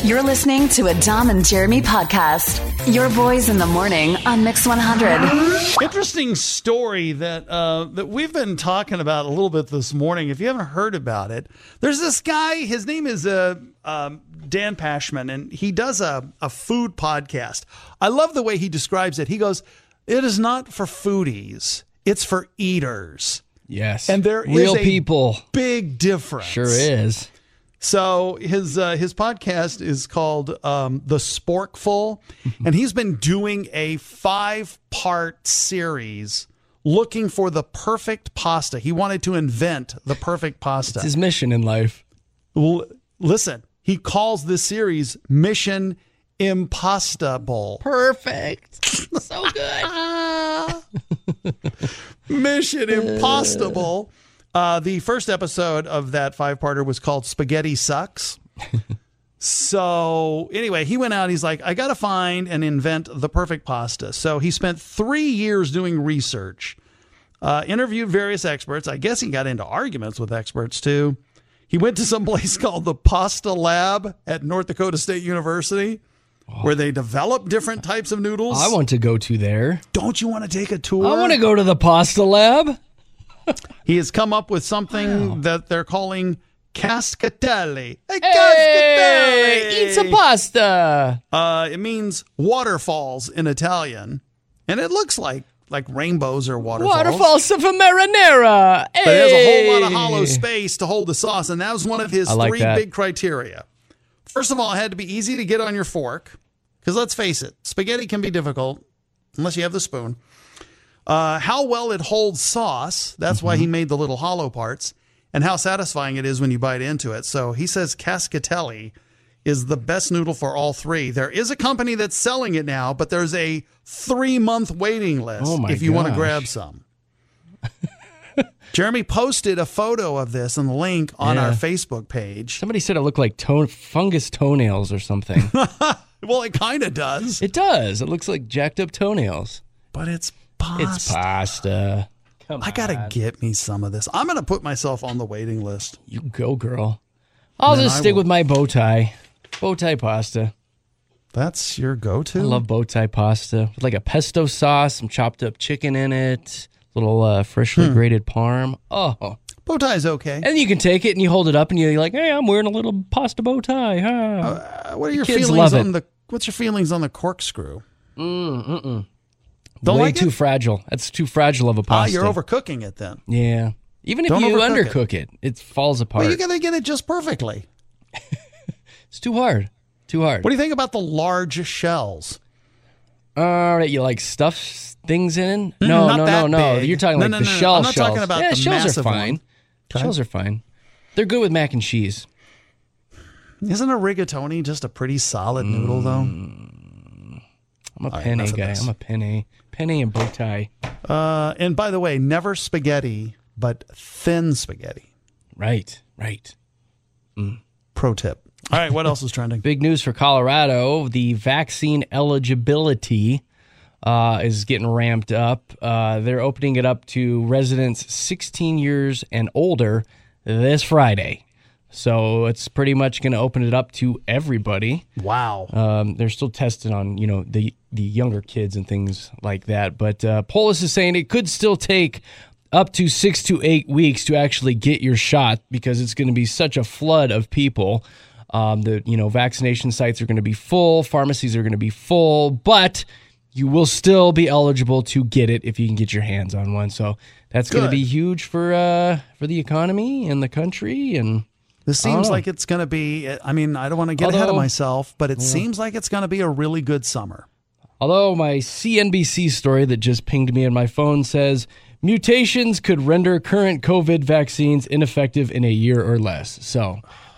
You're listening to a Dom and Jeremy podcast. Your boys in the morning on Mix 100. Interesting story that we've been talking about a little bit this morning. If you haven't heard about it, there's this guy. His name is Dan Pashman, and he does a food podcast. I love the way he describes it. He goes, "It is not for foodies; it's for eaters." Yes, and there real is a people. Big difference. Sure is. So his podcast is called The Sporkful, and he's been doing a 5-part series looking for the perfect pasta. He wanted to invent the perfect pasta. It's his mission in life. Listen, he calls this series Mission Impostable. Perfect. So good. Mission Impostable. The first episode of that 5-parter was called Spaghetti Sucks. So anyway, he went out. He's like, I got to find and invent the perfect pasta. So he spent 3 years doing research, interviewed various experts. I guess he got into arguments with experts too. He went to some place called the Pasta Lab at North Dakota State University, where they develop different types of noodles. I want to go to there. Don't you want to take a tour? I want to go to the Pasta Lab. He has come up with something that they're calling cascatelli. Hey, cascatelli! eat some pasta. It means waterfalls in Italian, and it looks like rainbows or waterfalls. Waterfalls of marinara. Hey. But it has a whole lot of hollow space to hold the sauce, and that was one of his three big criteria. First of all, it had to be easy to get on your fork, because let's face it, spaghetti can be difficult unless you have the spoon. How well it holds sauce, that's why he made the little hollow parts, and how satisfying it is when you bite into it. So he says cascatelli is the best noodle for all three. There is a company that's selling it now, but there's a 3-month waiting list if you want to grab some. Jeremy posted a photo of this and the link on our Facebook page. Somebody said it looked like fungus toenails or something. Well, it kind of does. It does. It looks like jacked up toenails. But it's pasta. It's pasta. Come on. I got to get me some of this. I'm going to put myself on the waiting list. You go, girl. I'll just stick with my bow tie. Bow tie pasta. That's your go-to? I love bow tie pasta. With like a pesto sauce, some chopped up chicken in it, little freshly grated parm. Oh. Bow tie is okay. And you can take it and you hold it up and you're like, hey, I'm wearing a little pasta bow tie. Huh? What are your feelings on what's your feelings on the corkscrew? Way too fragile. That's too fragile of a pasta. You're overcooking it then. Yeah. Even if you undercook it, it falls apart. Well, you got to get it just perfectly. It's too hard. Too hard. What do you think about the large shells? You like stuff things in? Not No. big. You're talking like the shell I'm not shells. talking about the shells massive are fine. one. Okay. Shells are fine. They're good with mac and cheese. Isn't a rigatoni just a pretty solid noodle, though? I'm a penne guy. I'm a penne. Penne and bow tie. And by the way, never spaghetti, but thin spaghetti. Right. Pro tip. All right, what else is trending? Big news for Colorado. The vaccine eligibility is getting ramped up. They're opening it up to residents 16 years and older this Friday. So it's pretty much going to open it up to everybody. Wow. They're still testing on, the younger kids and things like that. But Polis is saying it could still take up to 6 to 8 weeks to actually get your shot because it's going to be such a flood of people. The vaccination sites are going to be full, pharmacies are going to be full, but you will still be eligible to get it if you can get your hands on one. So that's going to be huge for the economy and the country. And this seems like it's going to be, I don't want to get ahead of myself, but it seems like it's going to be a really good summer. Although my CNBC story that just pinged me on my phone says mutations could render current COVID vaccines ineffective in a year or less. So,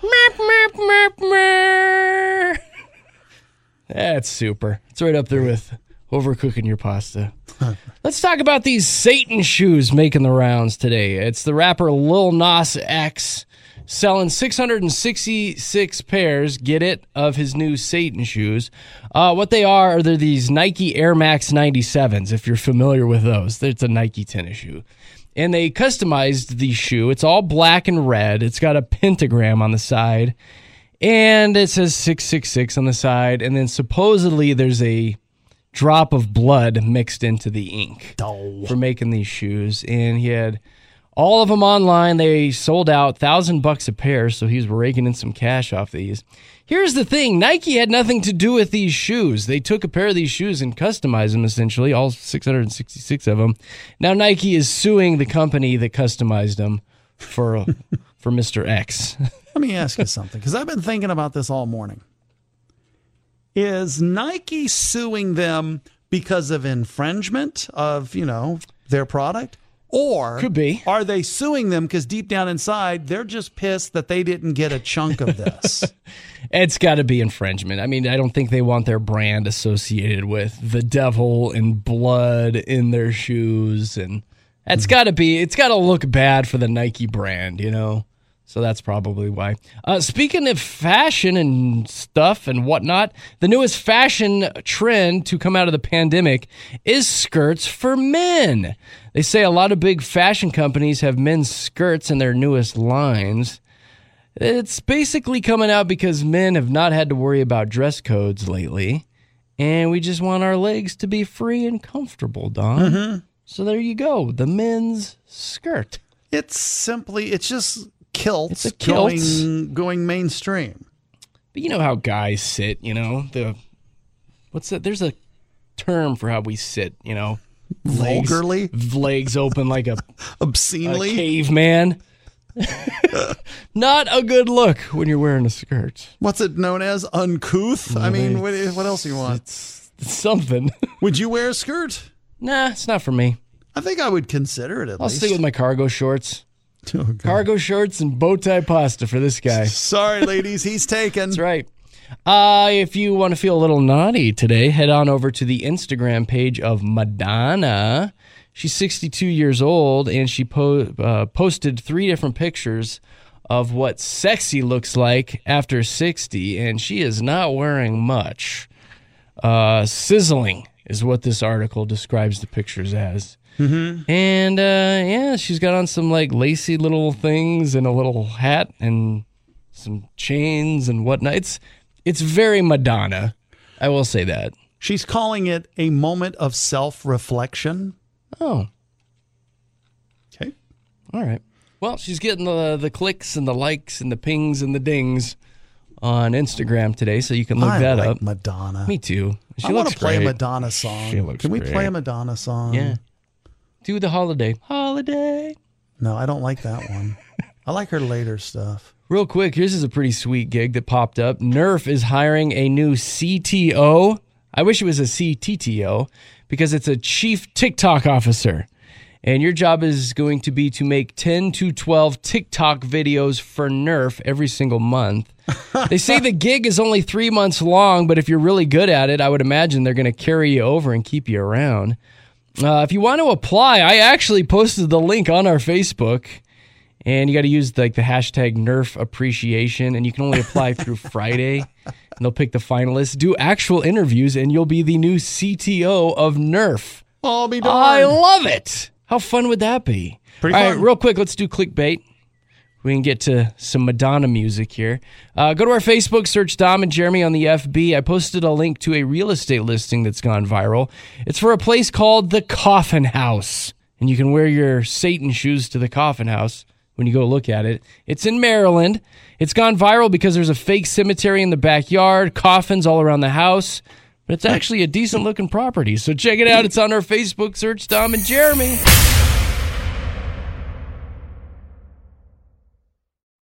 that's super. It's right up there with overcooking your pasta. Let's talk about these Satan shoes making the rounds today. It's the rapper Lil Nas X selling 666 pairs, get it, of his new Satan shoes. What they are they're these Nike Air Max 97s, if you're familiar with those. It's a Nike tennis shoe. And they customized the shoe. It's all black and red. It's got a pentagram on the side. And it says 666 on the side, and then supposedly there's a drop of blood mixed into the ink for making these shoes. And he had all of them online. They sold out $1,000 a pair, so he's raking in some cash off these. Here's the thing. Nike had nothing to do with these shoes. They took a pair of these shoes and customized them, essentially, all 666 of them. Now Nike is suing the company that customized them for Mr. X. Let me ask you something, because I've been thinking about this all morning. Is Nike suing them because of infringement of, their product? Or could be. Are they suing them because deep down inside, they're just pissed that they didn't get a chunk of this? It's got to be infringement. I mean, I don't think they want their brand associated with the devil and blood in their shoes. And it's got to look bad for the Nike brand, So that's probably why. Speaking of fashion and stuff and whatnot, the newest fashion trend to come out of the pandemic is skirts for men. They say a lot of big fashion companies have men's skirts in their newest lines. It's basically coming out because men have not had to worry about dress codes lately, and we just want our legs to be free and comfortable, Don. Mm-hmm. So there you go, the men's skirt. It's just kilts. It's a kilt. Going mainstream. But you know how guys sit, what's that? There's a term for how we sit, Vulgarly? Legs open like obscenely? A caveman. Not a good look when you're wearing a skirt. What's it known as? Uncouth? I mean, what else do you want? It's something. Would you wear a skirt? Nah, it's not for me. I think I would consider it at least. I'll stick with my cargo shorts. Okay. Cargo shorts and bow tie pasta for this guy. Sorry, ladies, he's taken. That's right. If you want to feel a little naughty today, head on over to the Instagram page of Madonna. She's 62 years old, and she posted 3 different pictures of what sexy looks like after 60, and she is not wearing much. Sizzling is what this article describes the pictures as. Mm-hmm. And, she's got on some, lacy little things and a little hat and some chains and whatnot. It's very Madonna. I will say that. She's calling it a moment of self-reflection. Oh. Okay. All right. Well, she's getting the clicks and the likes and the pings and the dings on Instagram today, so you can look that up. Madonna. Me too. I want to play a Madonna song. Can we play a Madonna song? Yeah. Do the holiday. Holiday. No, I don't like that one. I like her later stuff. Real quick, here's a pretty sweet gig that popped up. Nerf is hiring a new CTO. I wish it was a CTTO because it's a chief TikTok officer. And your job is going to be to make 10 to 12 TikTok videos for Nerf every single month. They say the gig is only 3 months long, but if you're really good at it, I would imagine they're going to carry you over and keep you around. If you want to apply, I actually posted the link on our Facebook. And you got to use the hashtag Nerf appreciation, and you can only apply through Friday. And they'll pick the finalists, do actual interviews, and you'll be the new CTO of Nerf. I'll be darned. I love it. How fun would that be? Pretty fun. All right, real quick, let's do clickbait. We can get to some Madonna music here. Go to our Facebook, search Dom and Jeremy on the FB. I posted a link to a real estate listing that's gone viral. It's for a place called the Coffin House, and you can wear your Satan shoes to the Coffin House when you go look at it. It's in Maryland. It's gone viral because there's a fake cemetery in the backyard, coffins all around the house, but it's actually a decent-looking property. So check it out. It's on our Facebook. Search Dom and Jeremy.